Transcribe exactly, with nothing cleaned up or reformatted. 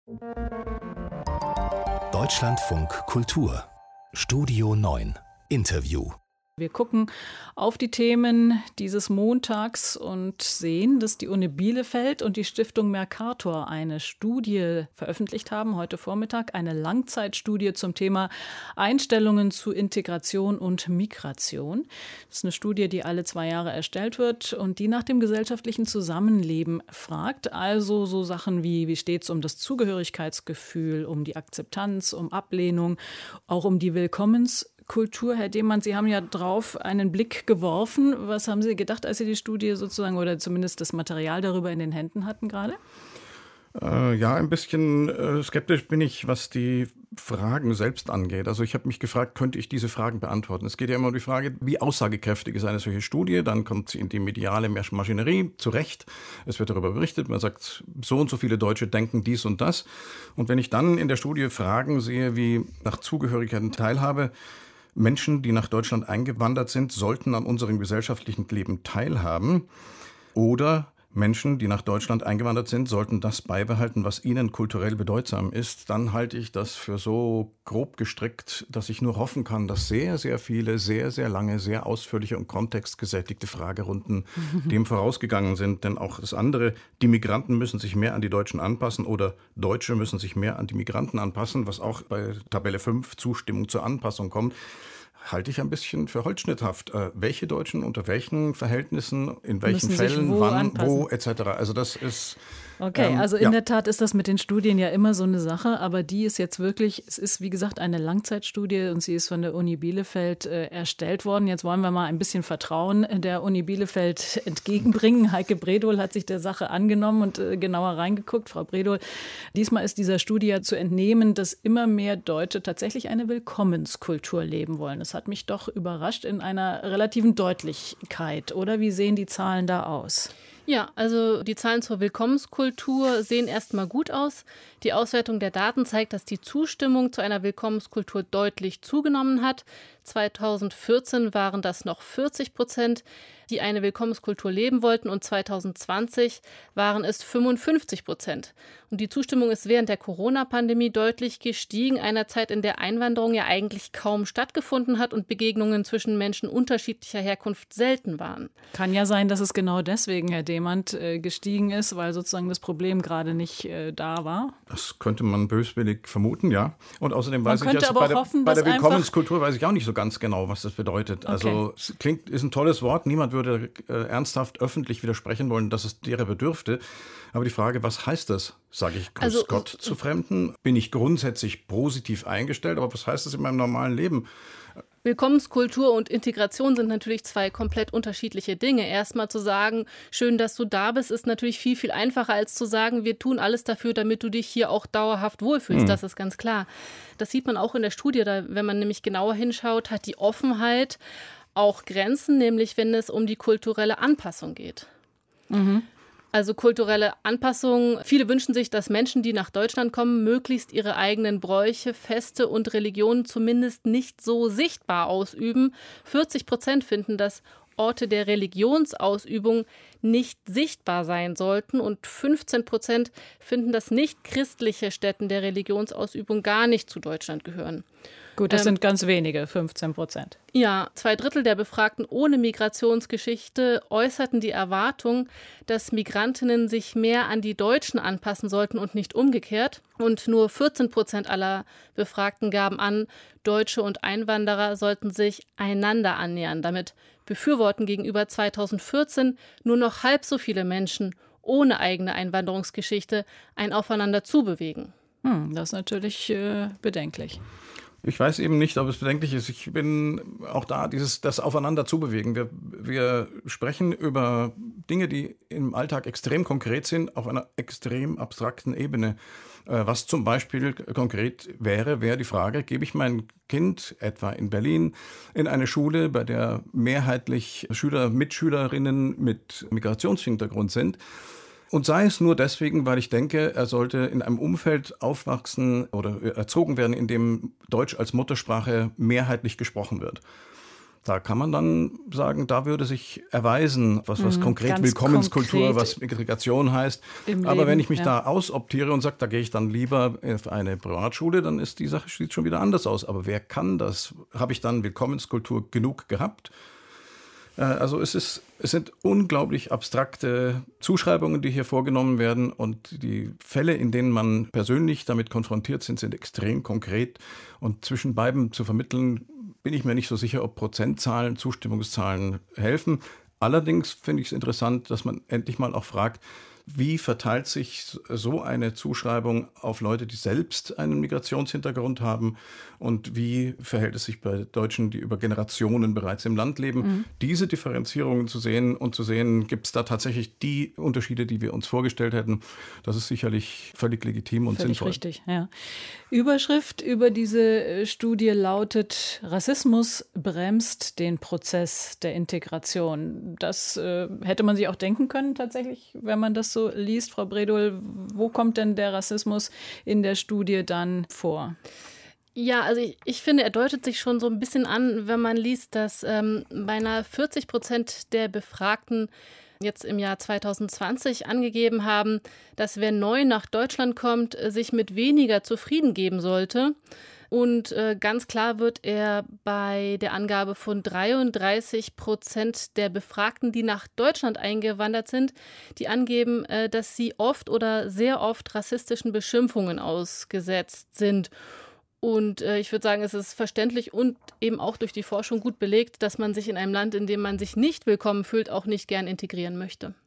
Deutschlandfunk Kultur Studio neun Interview. Wir gucken auf die Themen dieses Montags und sehen, dass die Uni Bielefeld und die Stiftung Mercator eine Studie veröffentlicht haben, heute Vormittag, eine Langzeitstudie zum Thema Einstellungen zu Integration und Migration. Das ist eine Studie, die alle zwei Jahre erstellt wird und die nach dem gesellschaftlichen Zusammenleben fragt. Also so Sachen wie, wie steht es um das Zugehörigkeitsgefühl, um die Akzeptanz, um Ablehnung, auch um die Willkommens- Kultur. Herr Demann, Sie haben ja drauf einen Blick geworfen. Was haben Sie gedacht, als Sie die Studie sozusagen oder zumindest das Material darüber in den Händen hatten gerade? Äh, ja, ein bisschen äh, skeptisch bin ich, was die Fragen selbst angeht. Also ich habe mich gefragt, könnte ich diese Fragen beantworten? Es geht ja immer um die Frage, wie aussagekräftig ist eine solche Studie? Dann kommt sie in die mediale Maschinerie, zu Recht. Es wird darüber berichtet, man sagt, so und so viele Deutsche denken dies und das. Und wenn ich dann in der Studie Fragen sehe, wie nach Zugehörigkeit und Teilhabe, Menschen, die nach Deutschland eingewandert sind, sollten an unserem gesellschaftlichen Leben teilhaben. Oder Menschen, die nach Deutschland eingewandert sind, sollten das beibehalten, was ihnen kulturell bedeutsam ist. Dann halte ich das für so grob gestrickt, dass ich nur hoffen kann, dass sehr, sehr viele, sehr, sehr lange, sehr ausführliche und kontextgesättigte Fragerunden dem vorausgegangen sind. Denn auch das andere, die Migranten müssen sich mehr an die Deutschen anpassen oder Deutsche müssen sich mehr an die Migranten anpassen, was auch bei Tabelle fünf Zustimmung zur Anpassung kommt, halte ich ein bisschen für holzschnitthaft. Äh, welche Deutschen, unter welchen Verhältnissen, in welchen Müssen Fällen, wo wann, anpassen. wo, et cetera. Also das ist... Okay, ähm, also in ja. der Tat ist das mit den Studien ja immer so eine Sache, aber die ist jetzt wirklich, es ist wie gesagt eine Langzeitstudie und sie ist von der Uni Bielefeld äh, erstellt worden. Jetzt wollen wir mal ein bisschen Vertrauen der Uni Bielefeld entgegenbringen. Heike Bredohl hat sich der Sache angenommen und äh, genauer reingeguckt. Frau Bredohl, diesmal ist dieser Studie ja zu entnehmen, dass immer mehr Deutsche tatsächlich eine Willkommenskultur leben wollen. Das hat mich doch überrascht in einer relativen Deutlichkeit, oder? Wie sehen die Zahlen da aus? Ja, also die Zahlen zur Willkommenskultur sehen erstmal gut aus. Die Auswertung der Daten zeigt, dass die Zustimmung zu einer Willkommenskultur deutlich zugenommen hat. zweitausendvierzehn waren das noch vierzig Prozent, die eine Willkommenskultur leben wollten, und zweitausendzwanzig waren es fünfundfünfzig Prozent. Und die Zustimmung ist während der Corona-Pandemie deutlich gestiegen, einer Zeit, in der Einwanderung ja eigentlich kaum stattgefunden hat und Begegnungen zwischen Menschen unterschiedlicher Herkunft selten waren. Kann ja sein, dass es genau deswegen, Herr Demand, äh, gestiegen ist, weil sozusagen das Problem gerade nicht äh, da war. Das könnte man böswillig vermuten, ja. Und außerdem Man weiß ich könnte jetzt aber bei auch der, hoffen, bei der dass Willkommenskultur weiß ich auch nicht so ganz genau, was das bedeutet. Okay. Also es klingt, ist ein tolles Wort. Niemand würde äh, ernsthaft öffentlich widersprechen wollen, dass es derer bedürfte. Aber die Frage, was heißt das? Sage ich Grüß Also, Gott zu Fremden? Bin ich grundsätzlich positiv eingestellt? Aber was heißt das in meinem normalen Leben? Willkommenskultur und Integration sind natürlich zwei komplett unterschiedliche Dinge. Erstmal zu sagen, schön, dass du da bist, ist natürlich viel, viel einfacher, als zu sagen, wir tun alles dafür, damit du dich hier auch dauerhaft wohlfühlst. Mhm. Das ist ganz klar. Das sieht man auch in der Studie, da, wenn man nämlich genauer hinschaut, hat die Offenheit auch Grenzen, nämlich wenn es um die kulturelle Anpassung geht. Mhm. Also kulturelle Anpassung. Viele wünschen sich, dass Menschen, die nach Deutschland kommen, möglichst ihre eigenen Bräuche, Feste und Religionen zumindest nicht so sichtbar ausüben. vierzig Prozent finden, dass Orte der Religionsausübung nicht sichtbar sein sollten und fünfzehn Prozent finden, dass nicht christliche Stätten der Religionsausübung gar nicht zu Deutschland gehören. Gut, das ähm, sind ganz wenige, fünfzehn Prozent. Ja, zwei Drittel der Befragten ohne Migrationsgeschichte äußerten die Erwartung, dass Migrantinnen sich mehr an die Deutschen anpassen sollten und nicht umgekehrt. Und nur vierzehn Prozent aller Befragten gaben an, Deutsche und Einwanderer sollten sich einander annähern. Damit befürworten gegenüber zweitausendvierzehn nur noch halb so viele Menschen ohne eigene Einwanderungsgeschichte ein Aufeinander zubewegen. Hm, das ist natürlich äh, bedenklich. Ich weiß eben nicht, ob es bedenklich ist. Ich bin auch da, dieses das Aufeinander zubewegen. Wir, wir sprechen über Dinge, die im Alltag extrem konkret sind, auf einer extrem abstrakten Ebene. Was zum Beispiel konkret wäre, wäre die Frage, gebe ich mein Kind etwa in Berlin in eine Schule, bei der mehrheitlich Schüler, Mitschülerinnen mit Migrationshintergrund sind, und sei es nur deswegen, weil ich denke, er sollte in einem Umfeld aufwachsen oder erzogen werden, in dem Deutsch als Muttersprache mehrheitlich gesprochen wird. Da kann man dann sagen, da würde sich erweisen, was, was Mhm, konkret ganz Willkommenskultur, konkret was Integration heißt. im Aber Leben, wenn ich mich ja. da ausoptiere und sage, da gehe ich dann lieber auf eine Privatschule, dann ist die Sache sieht schon wieder anders aus. Aber wer kann das? Habe ich dann Willkommenskultur genug gehabt? Äh, Also es ist, es sind unglaublich abstrakte Zuschreibungen, die hier vorgenommen werden, und die Fälle, in denen man persönlich damit konfrontiert sind, sind extrem konkret, und zwischen beiden zu vermitteln, bin ich mir nicht so sicher, ob Prozentzahlen, Zustimmungszahlen helfen. Allerdings finde ich es interessant, dass man endlich mal auch fragt, wie verteilt sich so eine Zuschreibung auf Leute, die selbst einen Migrationshintergrund haben, und wie verhält es sich bei Deutschen, die über Generationen bereits im Land leben? Mhm. Diese Differenzierungen zu sehen und zu sehen, gibt es da tatsächlich die Unterschiede, die wir uns vorgestellt hätten, das ist sicherlich völlig legitim und Völlig sinnvoll. richtig, ja. Überschrift über diese Studie lautet: Rassismus bremst den Prozess der Integration. Das äh, hätte man sich auch denken können tatsächlich, wenn man das so liest. Frau Bredohl, wo kommt denn der Rassismus in der Studie dann vor? Ja, also ich, ich finde, er deutet sich schon so ein bisschen an, wenn man liest, dass ähm, beinahe vierzig Prozent der Befragten jetzt im Jahr zwanzig zwanzig angegeben haben, dass wer neu nach Deutschland kommt, sich mit weniger zufrieden geben sollte. Und äh, ganz klar wird er bei der Angabe von dreiunddreißig Prozent der Befragten, die nach Deutschland eingewandert sind, die angeben, äh, dass sie oft oder sehr oft rassistischen Beschimpfungen ausgesetzt sind. Und äh, ich würde sagen, es ist verständlich und eben auch durch die Forschung gut belegt, dass man sich in einem Land, in dem man sich nicht willkommen fühlt, auch nicht gern integrieren möchte.